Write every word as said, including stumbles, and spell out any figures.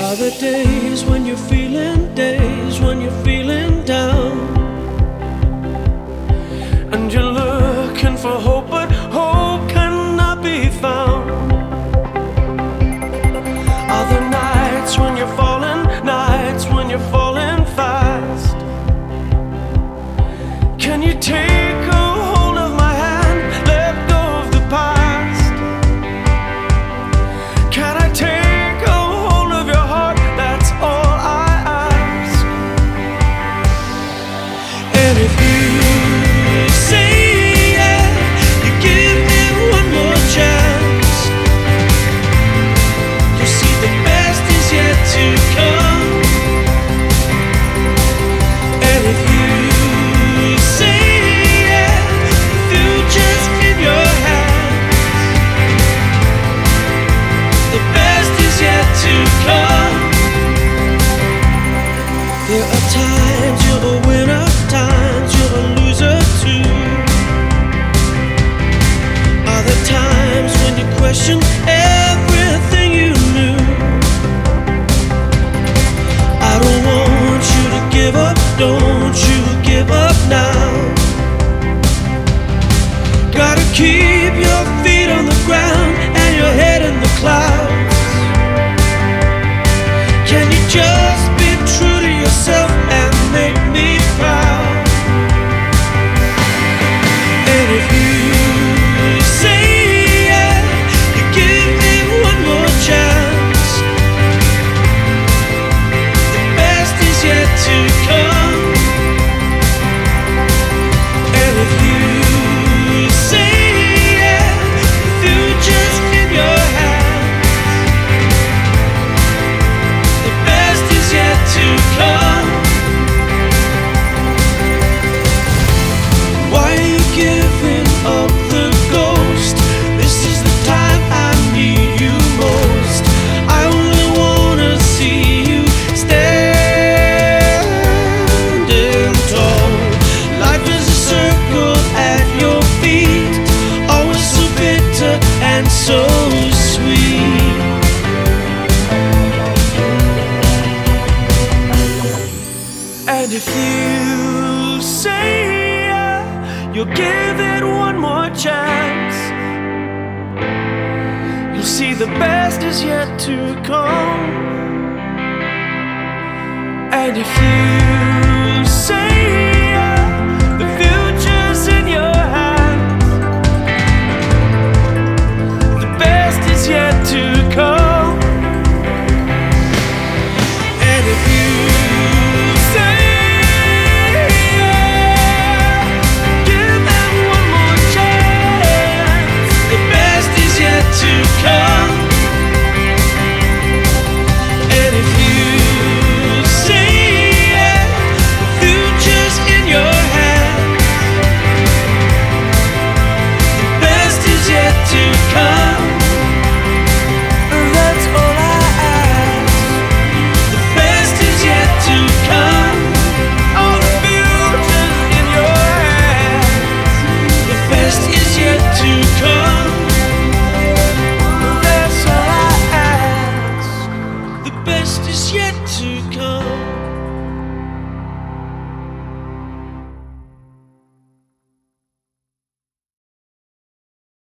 Are the days when you're feeling, days when you're feeling down, and you're looking for hope, but hope cannot be found? Are the nights when you're falling, nights when you're falling fast? Can you take a hold of my hand, let go of the past? Can I take there are times you're a winner, times you're a loser too. Are there times when you question everything you knew? I don't want you to give up, don't you give up now. Gotta keep your feet on the ground and your head in the clouds. Can you just be true to yourself and make me proud? And if you say yeah, you give me one more chance. The best is yet to come. And if you say yeah, if you just give your hand, the best is yet to come. Why are you giving up the ghost? This is the time I need you most. I only wanna see you standing tall. Life is a circle at your feet, always so bitter and so sweet. And if you say yeah, you'll give it one more chance, you'll see the best is yet to come. And if you say